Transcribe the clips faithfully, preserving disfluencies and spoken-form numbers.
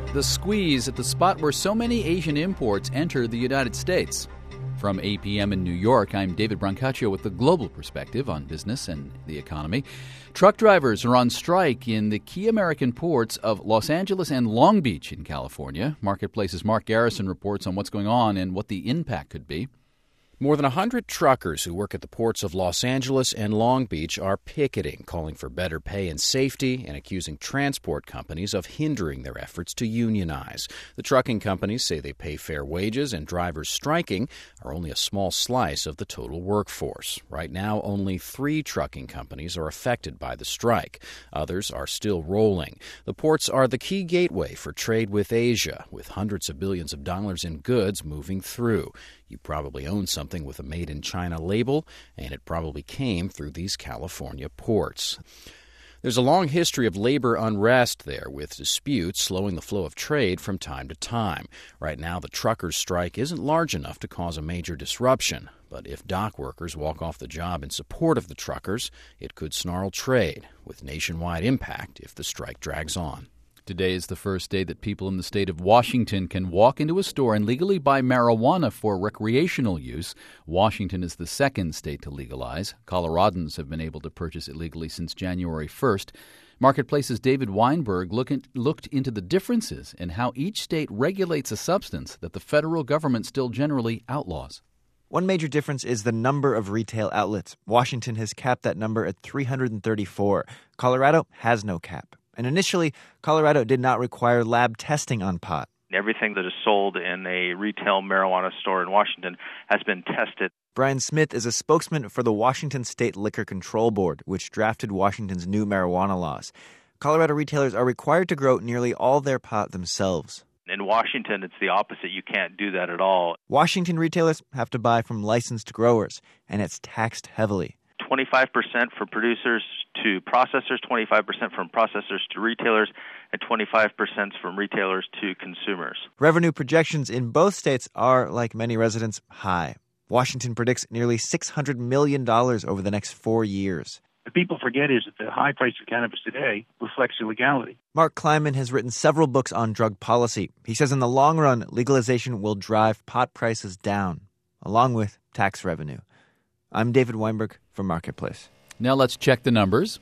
The squeeze at the spot where so many Asian imports enter the United States. From A P M in New York, I'm David Brancaccio with the global perspective on business and the economy. Truck drivers are on strike in the key American ports of Los Angeles and Long Beach in California. Marketplace's Mark Garrison reports on what's going on and what the impact could be. More than one hundred truckers who work at the ports of Los Angeles and Long Beach are picketing, calling for better pay and safety, and accusing transport companies of hindering their efforts to unionize. The trucking companies say they pay fair wages, and drivers striking are only a small slice of the total workforce. Right now, only three trucking companies are affected by the strike. Others are still rolling. The ports are the key gateway for trade with Asia, with hundreds of billions of dollars in goods moving through. You probably own something with a Made in China label, and it probably came through these California ports. There's a long history of labor unrest there, with disputes slowing the flow of trade from time to time. Right now, the truckers' strike isn't large enough to cause a major disruption. But if dock workers walk off the job in support of the truckers, it could snarl trade, with nationwide impact if the strike drags on. Today is the first day that people in the state of Washington can walk into a store and legally buy marijuana for recreational use. Washington is the second state to legalize. Coloradans have been able to purchase it legally since January first. Marketplace's David Weinberg look in, looked into the differences in how each state regulates a substance that the federal government still generally outlaws. One major difference is the number of retail outlets. Washington has capped that number at three hundred thirty-four. Colorado has no cap. And initially, Colorado did not require lab testing on pot. Everything that is sold in a retail marijuana store in Washington has been tested. Brian Smith is a spokesman for the Washington State Liquor Control Board, which drafted Washington's new marijuana laws. Colorado retailers are required to grow nearly all their pot themselves. In Washington, it's the opposite. You can't do that at all. Washington retailers have to buy from licensed growers, and it's taxed heavily. twenty-five percent for producers to processors, twenty-five percent from processors to retailers, and twenty-five percent from retailers to consumers. Revenue projections in both states are, like many residents, high. Washington predicts nearly six hundred million dollars over the next four years. What people forget is that the high price of cannabis today reflects illegality. Mark Kleinman has written several books on drug policy. He says in the long run, legalization will drive pot prices down, along with tax revenue. I'm David Weinberg for Marketplace. Now let's check the numbers.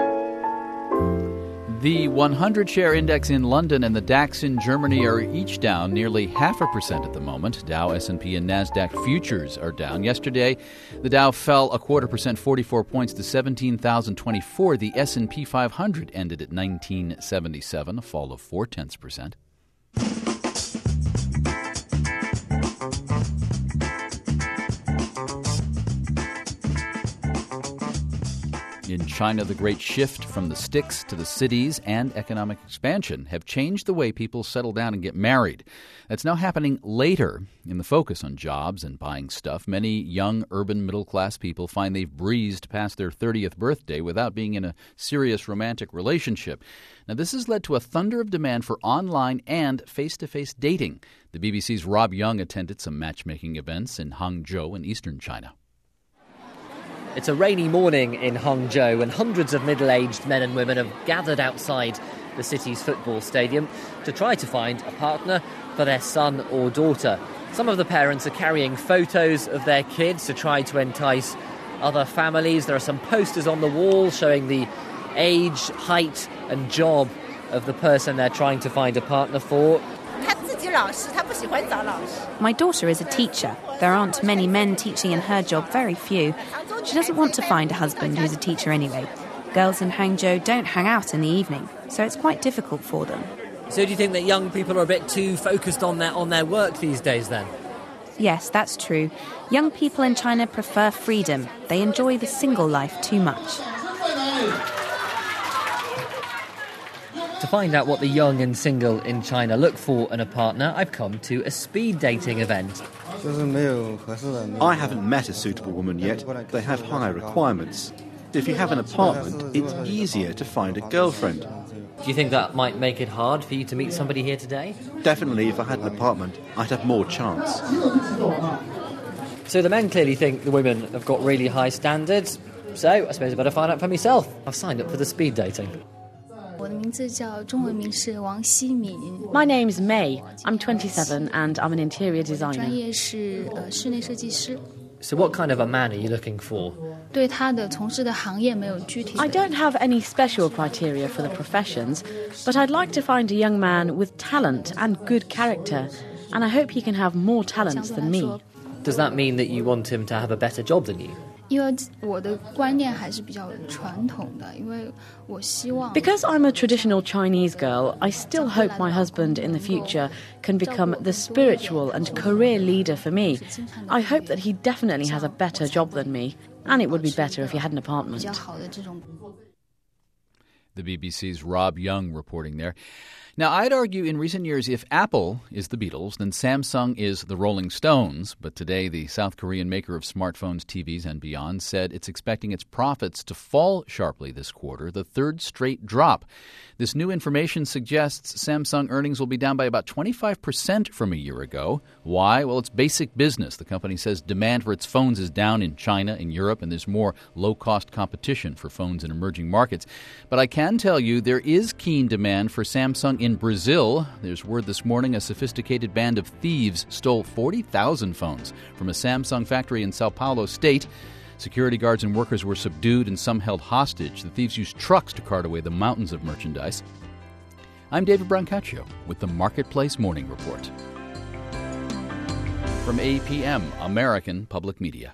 The one hundred share index in London and the DAX in Germany are each down nearly half a percent at the moment. Dow, S and P, and NASDAQ futures are down. Yesterday, the Dow fell a quarter percent, forty-four points to seventeen thousand twenty-four. The S and P five hundred ended at nineteen seventy-seven, a fall of four tenths percent. In China, the great shift from the sticks to the cities and economic expansion have changed the way people settle down and get married. That's now happening later in the focus on jobs and buying stuff. Many young urban middle-class people find they've breezed past their thirtieth birthday without being in a serious romantic relationship. Now, this has led to a thunder of demand for online and face-to-face dating. The B B C's Rob Young attended some matchmaking events in Hangzhou in eastern China. It's a rainy morning in Hangzhou, and hundreds of middle-aged men and women have gathered outside the city's football stadium to try to find a partner for their son or daughter. Some of the parents are carrying photos of their kids to try to entice other families. There are some posters on the wall showing the age, height and job of the person they're trying to find a partner for. My daughter is a teacher. There aren't many men teaching in her job, very few. She doesn't want to find a husband who's a teacher anyway. Girls in Hangzhou don't hang out in the evening, so it's quite difficult for them. So do you think that young people are a bit too focused on their on their work these days then? Yes, that's true. Young people in China prefer freedom. They enjoy the single life too much. To find out what the young and single in China look for in a partner, I've come to a speed dating event. I haven't met a suitable woman yet. They have higher requirements. If you have an apartment, it's easier to find a girlfriend. Do you think that might make it hard for you to meet somebody here today? Definitely, if I had an apartment, I'd have more chance. So the men clearly think the women have got really high standards. So I suppose I better find out for myself. I've signed up for the speed dating. My name's May. I'm twenty-seven and I'm an interior designer. So what kind of a man are you looking for? I don't have any special criteria for the professions, but I'd like to find a young man with talent and good character, and I hope he can have more talents than me. Does that mean that you want him to have a better job than you? Because I'm a traditional Chinese girl, I still hope my husband in the future can become the spiritual and career leader for me. I hope that he definitely has a better job than me, and it would be better if he had an apartment. The B B C's Rob Young reporting there. Now, I'd argue in recent years if Apple is the Beatles, then Samsung is the Rolling Stones. But today, the South Korean maker of smartphones, T Vs, and beyond said it's expecting its profits to fall sharply this quarter, the third straight drop. This new information suggests Samsung earnings will be down by about twenty-five percent from a year ago. Why? Well, it's basic business. The company says demand for its phones is down in China, in Europe, and there's more low-cost competition for phones in emerging markets. But I can tell you there is keen demand for Samsung in Brazil. There's word this morning a sophisticated band of thieves stole forty thousand phones from a Samsung factory in Sao Paulo state. Security guards and workers were subdued and some held hostage. The thieves used trucks to cart away the mountains of merchandise. I'm David Brancaccio with the Marketplace Morning Report. From A P M, American Public Media.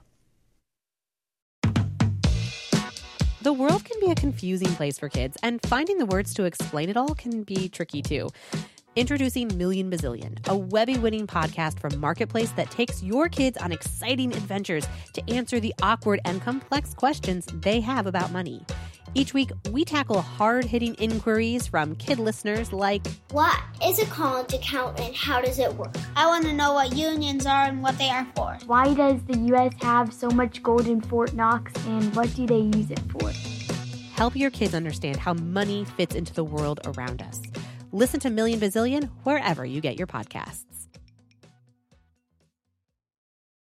The world can be a confusing place for kids, and finding the words to explain it all can be tricky too. Introducing Million Bazillion, a Webby-winning podcast from Marketplace that takes your kids on exciting adventures to answer the awkward and complex questions they have about money. Each week, we tackle hard-hitting inquiries from kid listeners like, what is a college account and how does it work? I want to know what unions are and what they are for. Why does the U S have so much gold in Fort Knox and what do they use it for? Help your kids understand how money fits into the world around us. Listen to Million Bazillion wherever you get your podcasts.